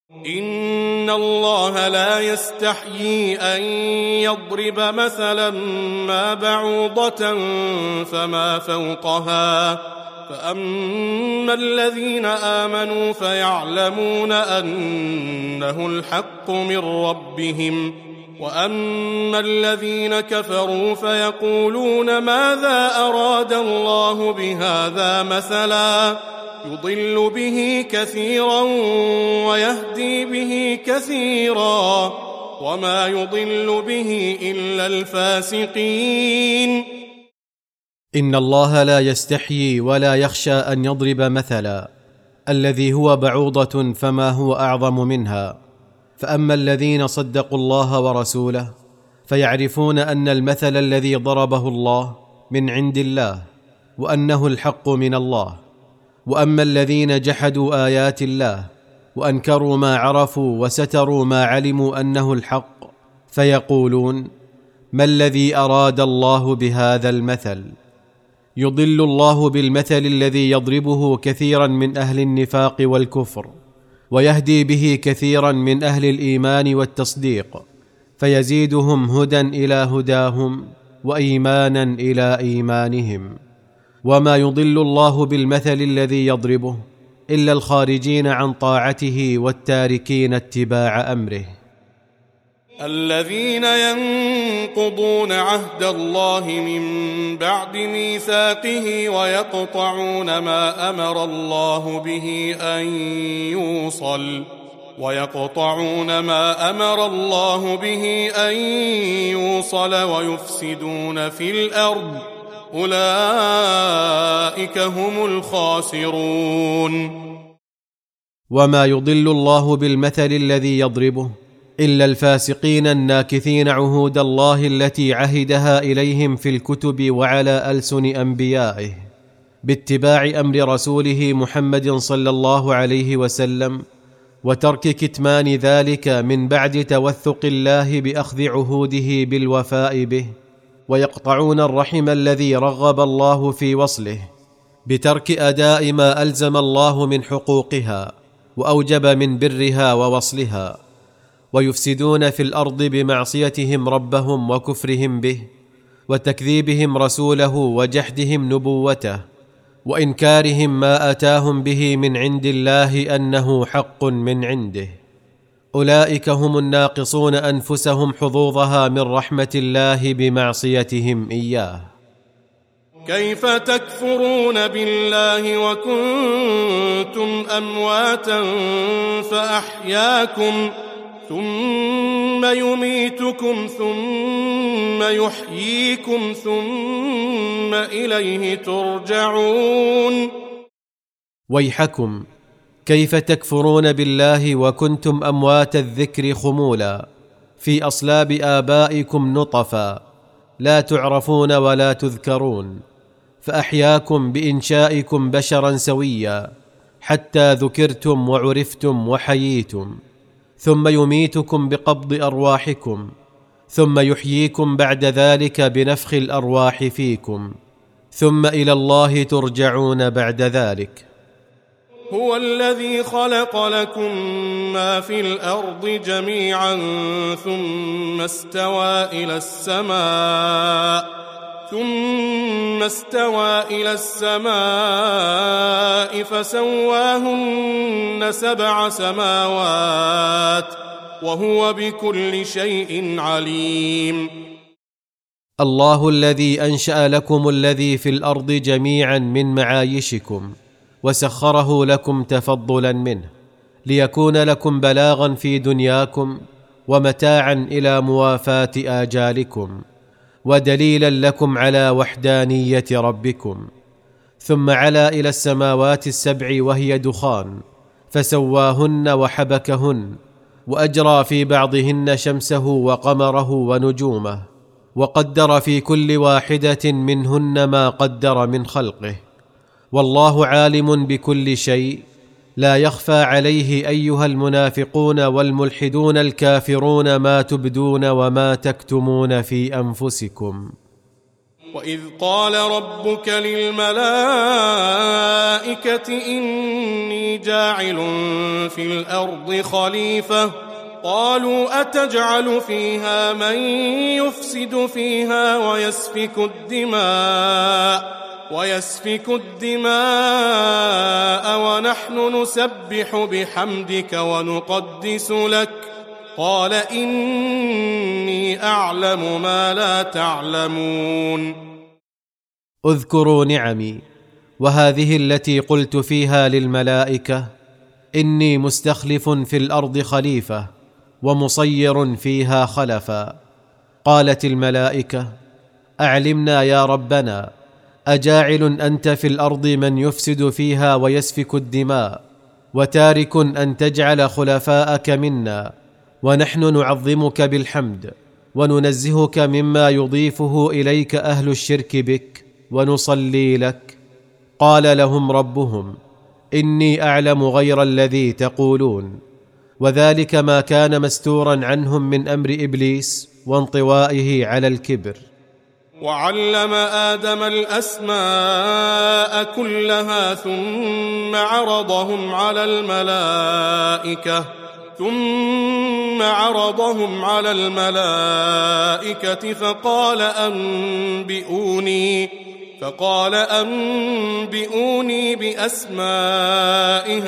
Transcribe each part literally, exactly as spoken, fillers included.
إن الله لا يستحيي أن يضرب مثلا ما بعوضة فما فوقها، فأما الذين آمنوا فيعلمون أنه الحق من ربهم، وأما الذين كفروا فيقولون ماذا أراد الله بهذا مثلا، يضل به كثيرا ويهدي به كثيرا، وما يضل به إلا الفاسقين. إن الله لا يستحيي ولا يخشى أن يضرب مثلا، الذي هو بعوضة فما هو أعظم منها. فأما الذين صدقوا الله ورسوله فيعرفون أن المثل الذي ضربه الله من عند الله، وأنه الحق من الله. وأما الذين جحدوا آيات الله وأنكروا ما عرفوا وستروا ما علموا أنه الحق، فيقولون ما الذي أراد الله بهذا المثل؟ يضل الله بالمثل الذي يضربه كثيرا من أهل النفاق والكفر، ويهدي به كثيرا من أهل الإيمان والتصديق، فيزيدهم هدى إلى هداهم وإيمانا إلى إيمانهم. وما يضل الله بالمثل الذي يضربه إلا الخارجين عن طاعته والتاركين اتباع أمره. الذين ينقضون عهد الله من بعد ميثاقه ويقطعون ما أمر الله به أن يوصل ويقطعون ما أمر الله به أن يوصل ويفسدون في الأرض، أولئك هم الخاسرون. وما يضل الله بالمثل الذي يضربه إلا الفاسقين الناكثين عهود الله التي عهدها إليهم في الكتب وعلى ألسن أنبيائه، باتباع أمر رسوله محمد صلى الله عليه وسلم، وترك كتمان ذلك من بعد توثق الله بأخذ عهوده بالوفاء به. ويقطعون الرحم الذي رغب الله في وصله بترك أداء ما ألزم الله من حقوقها وأوجب من برها ووصلها. ويفسدون في الأرض بمعصيتهم ربهم وكفرهم به، وتكذيبهم رسوله وجحدهم نبوته، وإنكارهم ما أتاهم به من عند الله أنه حق من عنده. أولئك هم الناقصون أنفسهم حظوظها من رحمة الله بمعصيتهم إياه. كيف تكفرون بالله وكنتم أمواتا فأحياكم، ثم يميتكم ثم يحييكم ثم إليه ترجعون. ويحكم، كيف تكفرون بالله وكنتم أموات الذكر خمولا في أصلاب آبائكم نطفا، لا تعرفون ولا تذكرون، فأحياكم بإنشائكم بشرا سويا حتى ذكرتم وعرفتم وحييتم، ثم يميتكم بقبض أرواحكم، ثم يحييكم بعد ذلك بنفخ الأرواح فيكم، ثم إلى الله ترجعون بعد ذلك. هو الذي خلق لكم ما في الأرض جميعا ثم استوى إلى السماء ثم استوى إلى السماء فسواهن سبع سماوات وهو بكل شيء عليم. الله الذي أنشأ لكم الذي في الأرض جميعا من معايشكم، وسخره لكم تفضلا منه، ليكون لكم بلاغا في دنياكم ومتاعا إلى موافاة آجالكم، ودليلا لكم على وحدانية ربكم. ثم علا إلى السماوات السبع وهي دخان فسواهن وحبكهن، وأجرى في بعضهن شمسه وقمره ونجومه، وقدر في كل واحدة منهن ما قدر من خلقه. والله عالم بكل شيء، لا يخفى عليه أيها المنافقون والملحدون الكافرون ما تبدون وما تكتمون في أنفسكم. وإذ قال ربك للملائكة إني جاعل في الأرض خليفة قالوا أتجعل فيها من يفسد فيها ويسفك الدماء ويسفك الدماء ونحن نسبح بحمدك ونقدس لك قال إني أعلم ما لا تعلمون. اذكروا نعمي وهذه التي قلت فيها للملائكة إني مستخلف في الأرض خليفة ومصير فيها خلفا. قالت الملائكة أعلمنا يا ربنا أجاعل أنت في الأرض من يفسد فيها ويسفك الدماء وتارك أن تجعل خلفاءك منا ونحن نعظمك بالحمد وننزهك مما يضيفه إليك أهل الشرك بك ونصلي لك. قال لهم ربهم إني أعلم غير الذي تقولون، وذلك ما كان مستورا عنهم من أمر إبليس وانطوائه على الكبر. وعلم آدم الأسماء كلها ثم عرضهم على الملائكة ثم عرضهم على الملائكة فقال أنبئوني فقال أنبئوني بأسماء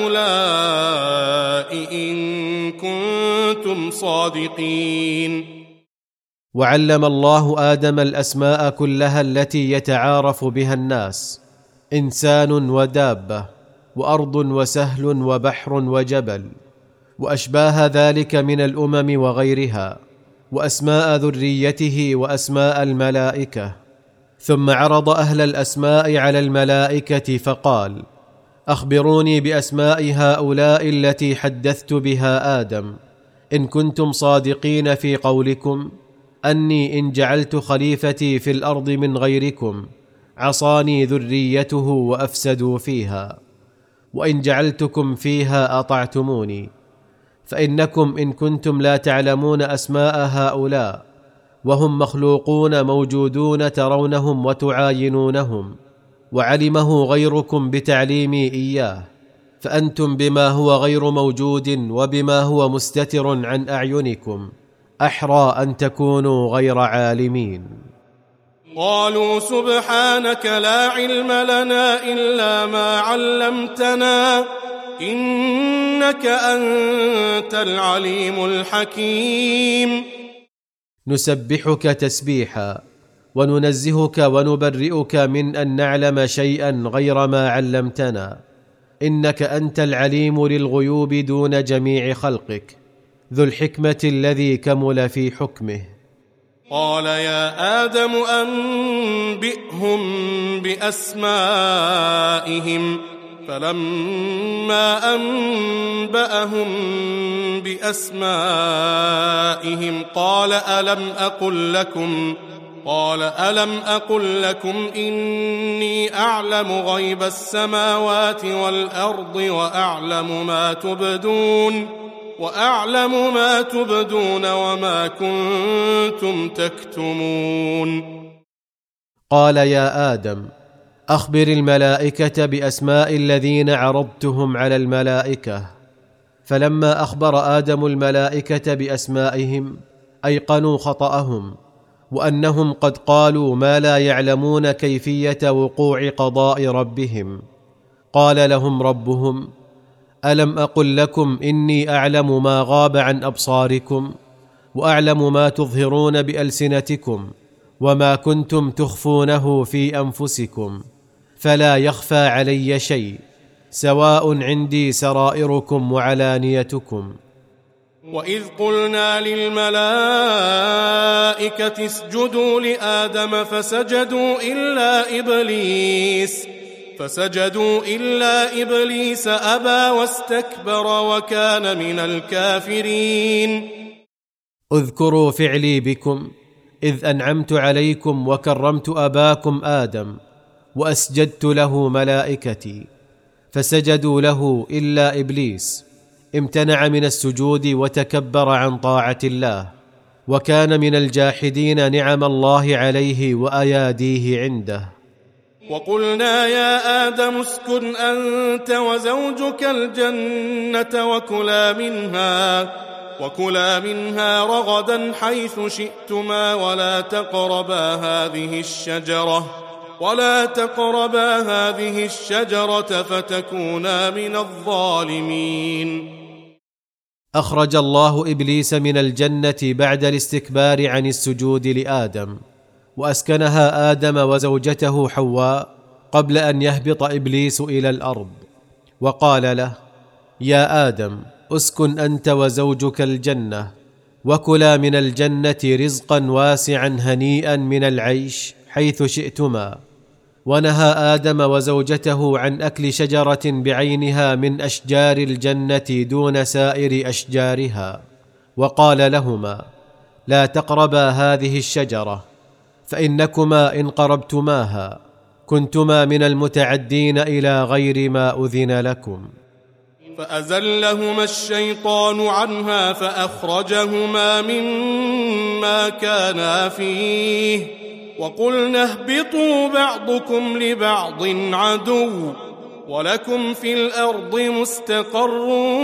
هؤلاء إن كنتم صادقين. وعلم الله آدم الأسماء كلها التي يتعارف بها الناس، إنسان ودابة وأرض وسهل وبحر وجبل وأشباه ذلك من الأمم وغيرها، وأسماء ذريته وأسماء الملائكة. ثم عرض أهل الأسماء على الملائكة فقال أخبروني بأسماء هؤلاء التي حدثت بها آدم إن كنتم صادقين في قولكم أني إن جعلت خليفتي في الأرض من غيركم عصاني ذريته وأفسدوا فيها، وإن جعلتكم فيها أطعتموني، فإنكم إن كنتم لا تعلمون أسماء هؤلاء وهم مخلوقون موجودون ترونهم وتعاينونهم، وعلمه غيركم بتعليمي إياه، فأنتم بما هو غير موجود وبما هو مستتر عن أعينكم أحرى أن تكونوا غير عالمين. قالوا سبحانك لا علم لنا إلا ما علمتنا إنك أنت العليم الحكيم. نسبحك تسبيحا وننزهك ونبرئك من أن نعلم شيئا غير ما علمتنا، إنك أنت العليم للغيوب دون جميع خلقك ذو الحكمة الذي كمل في حكمه. قال يا آدم أنبئهم بأسمائهم فلما أنبأهم بأسمائهم قال ألم أقل لكم قال ألم أقل لكم إني أعلم غيب السماوات والأرض وأعلم ما تبدون وأعلم ما تبدون وما كنتم تكتمون. قال يا آدم أخبر الملائكة بأسماء الذين عرضتهم على الملائكة. فلما أخبر آدم الملائكة بأسمائهم أيقنوا خطأهم وأنهم قد قالوا ما لا يعلمون كيفية وقوع قضاء ربهم. قال لهم ربهم ألم أقل لكم إني أعلم ما غاب عن أبصاركم وأعلم ما تظهرون بألسنتكم وما كنتم تخفونه في أنفسكم، فلا يخفى علي شيء سواء عندي سرائركم وعلانيتكم. وإذ قلنا للملائكة اسجدوا لآدم فسجدوا إلا إبليس فسجدوا إلا إبليس أبى واستكبر وكان من الكافرين. اذكروا فعلي بكم إذ أنعمت عليكم وكرمت أباكم آدم وأسجدت له ملائكتي، فسجدوا له إلا إبليس امتنع من السجود وتكبر عن طاعة الله، وكان من الجاحدين نعم الله عليه وأياديه عنده. وقلنا يا آدم اسكن أنت وزوجك الجنة وكلا منها وكلا منها رغدا حيث شئتما ولا تقربا هذه الشجرة ولا تقربا هذه الشجرة فتكونا من الظالمين. أخرج الله إبليس من الجنة بعد الاستكبار عن السجود لآدم، وأسكنها آدم وزوجته حواء قبل أن يهبط إبليس إلى الأرض، وقال له: يا آدم اسكن أنت وزوجك الجنة وكلا من الجنة رزقا واسعا هنيئا من العيش حيث شئتما. ونهى آدم وزوجته عن أكل شجرة بعينها من أشجار الجنة دون سائر أشجارها، وقال لهما: لا تقربا هذه الشجرة فإنكما إن قربتماها كنتما من المتعدين إلى غير ما أذن لكم. فأزلهما الشيطان عنها فأخرجهما مما كانا فيه وقلنا اهبطوا بعضكم لبعض عدو ولكم في الأرض مستقر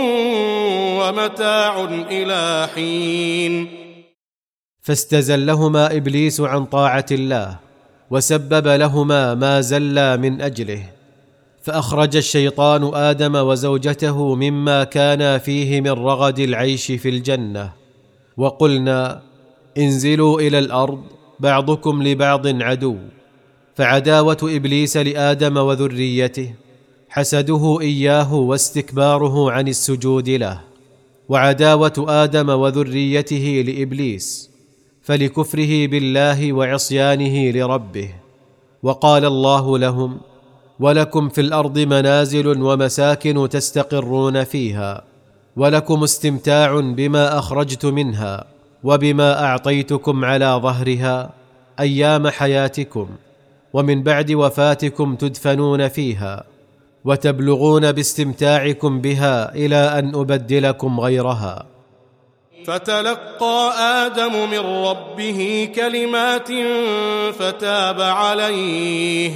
ومتاع إلى حين. فاستزلهما إبليس عن طاعة الله وسبب لهما ما زلا من أجله، فأخرج الشيطان آدم وزوجته مما كانا فيه من رغد العيش في الجنة. وقلنا: انزلوا إلى الأرض بعضكم لبعض عدو. فعداوة إبليس لآدم وذريته حسده إياه واستكباره عن السجود له، وعداوة آدم وذريته لإبليس فلكفره بالله وعصيانه لربه. وقال الله لهم: ولكم في الأرض منازل ومساكن تستقرون فيها، ولكم استمتاع بما أخرجت منها وبما أعطيتكم على ظهرها أيام حياتكم، ومن بعد وفاتكم تدفنون فيها، وتبلغون باستمتاعكم بها إلى أن أبدلكم غيرها. فتلقى آدم من ربه كلمات فتاب عليه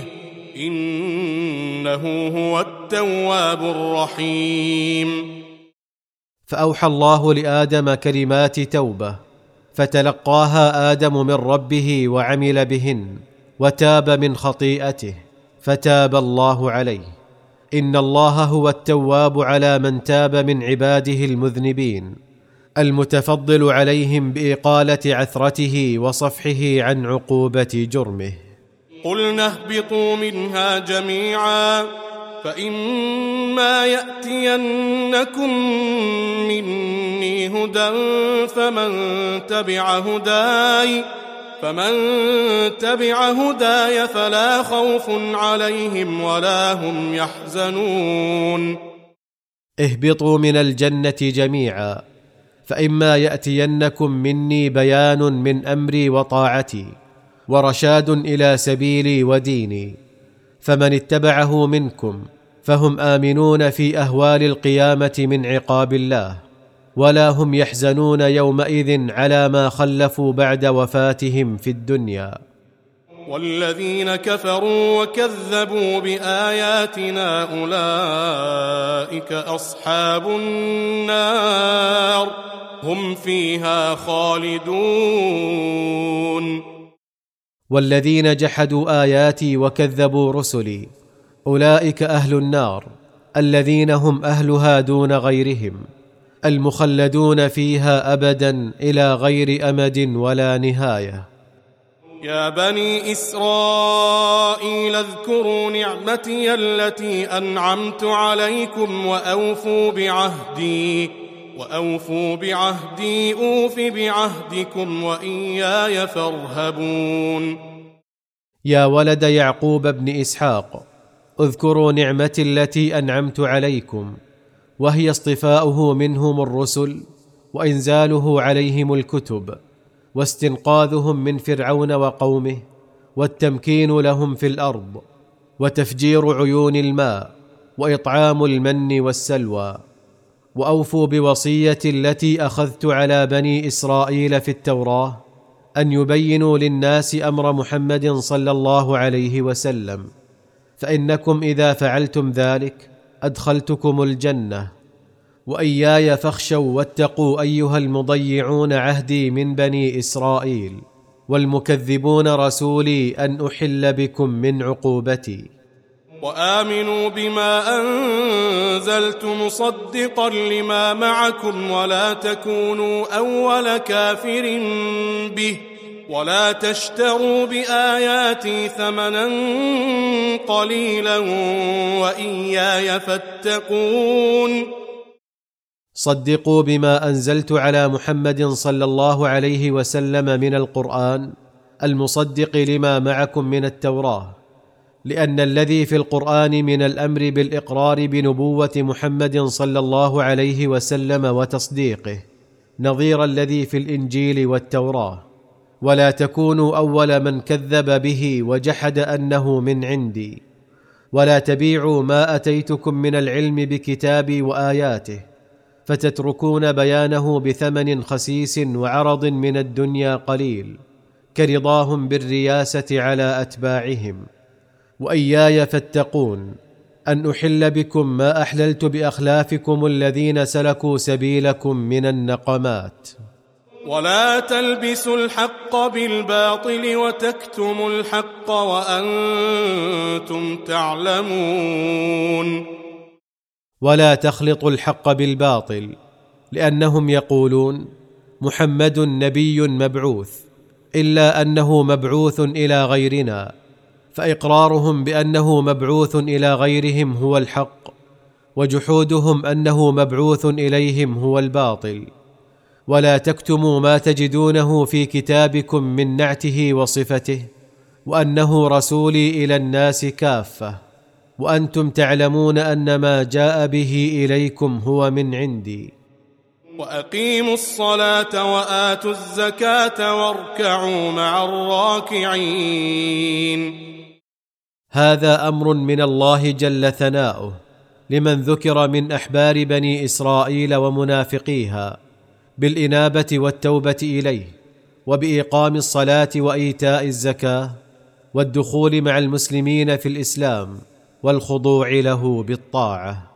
إنه هو التواب الرحيم. فأوحى الله لآدم كلمات توبة فتلقاها آدم من ربه وعمل بهن وتاب من خطيئته فتاب الله عليه. إن الله هو التواب على من تاب من عباده المذنبين، المتفضل عليهم بإقالة عثرته وصفحه عن عقوبة جرمه. قلنا اهبطوا منها جميعا فإما يأتينكم مني هدى فمن تبع هداي فمن تبع هداي فلا خوف عليهم ولا هم يحزنون. اهبطوا من الجنة جميعا، فإما يأتينكم مني بيان من أمري وطاعتي ورشاد إلى سبيلي وديني، فمن اتبعه منكم فهم آمنون في أهوال القيامة من عقاب الله، ولا هم يحزنون يومئذ على ما خلفوا بعد وفاتهم في الدنيا. والذين كفروا وكذبوا بآياتنا أولئك أصحاب النار هم فيها خالدون. والذين جحدوا آياتي وكذبوا رسلي أولئك أهل النار الذين هم أهلها دون غيرهم، المخلدون فيها أبدا إلى غير أمد ولا نهاية. يا بني إسرائيل اذكروا نعمتي التي أنعمت عليكم وأوفوا بعهدي وأوفوا بعهدي أوف بعهدكم وإياي فارهبون. يا ولد يعقوب بن إسحاق، اذكروا نعمتي التي أنعمت عليكم، وهي اصطفاؤه منهم الرسل وإنزاله عليهم الكتب واستنقاذهم من فرعون وقومه والتمكين لهم في الأرض وتفجير عيون الماء وإطعام المن والسلوى. واوفوا بوصيتي التي اخذت على بني اسرائيل في التوراه ان يبينوا للناس امر محمد صلى الله عليه وسلم، فانكم اذا فعلتم ذلك ادخلتكم الجنه. واياي فاخشوا واتقوا ايها المضيعون عهدي من بني اسرائيل والمكذبون رسولي ان احل بكم من عقوبتي. وآمنوا بما أنزلت مصدقا لما معكم ولا تكونوا أول كافر به ولا تشتروا بآياتي ثمنا قليلا وإياي فاتقون. صدقوا بما أنزلت على محمد صلى الله عليه وسلم من القرآن المصدق لما معكم من التوراة، لأن الذي في القرآن من الأمر بالإقرار بنبوة محمد صلى الله عليه وسلم وتصديقه نظير الذي في الإنجيل والتوراة. ولا تكونوا أول من كذب به وجحد أنه من عندي، ولا تبيعوا ما أتيتكم من العلم بكتابي وآياته فتتركون بيانه بثمن خسيس وعرض من الدنيا قليل كرضاهم بالرياسة على أتباعهم. وإياي فاتقون أن أحل بكم ما أحللت بأخلافكم الذين سلكوا سبيلكم من النقمات. ولا تلبسوا الحق بالباطل وتكتموا الحق وأنتم تعلمون. ولا تخلطوا الحق بالباطل، لأنهم يقولون محمد نبي مبعوث، إلا أنه مبعوث إلى غيرنا، فإقرارهم بأنه مبعوث إلى غيرهم هو الحق، وجحودهم أنه مبعوث إليهم هو الباطل. ولا تكتموا ما تجدونه في كتابكم من نعته وصفته وأنه رسولي إلى الناس كافة، وأنتم تعلمون أن ما جاء به إليكم هو من عندي. وأقيموا الصلاة وآتوا الزكاة واركعوا مع الراكعين. هذا أمر من الله جل ثناؤه لمن ذكر من أحبار بني إسرائيل ومنافقيها بالإنابة والتوبة إليه، وبإقام الصلاة وإيتاء الزكاة والدخول مع المسلمين في الإسلام والخضوع له بالطاعة.